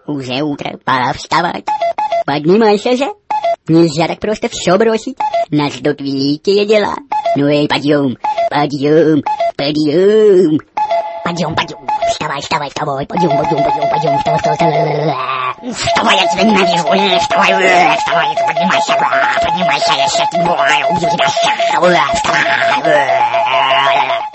Уже утро, пора вставать. Поднимайся же. Нельзя так просто все бросить. Нас ждут великие дела. Ну эй, подъем, подъем, подъем. Подъем, подъем. Вставай, вставай, вставай. Подъем, подъем, подъем, подъем. Вставай, вставай, вставай. Вставай, я тебя ненавижу. Вставай, вставай, поднимайся. Поднимайся, я сейчас убью тебя. Вставай.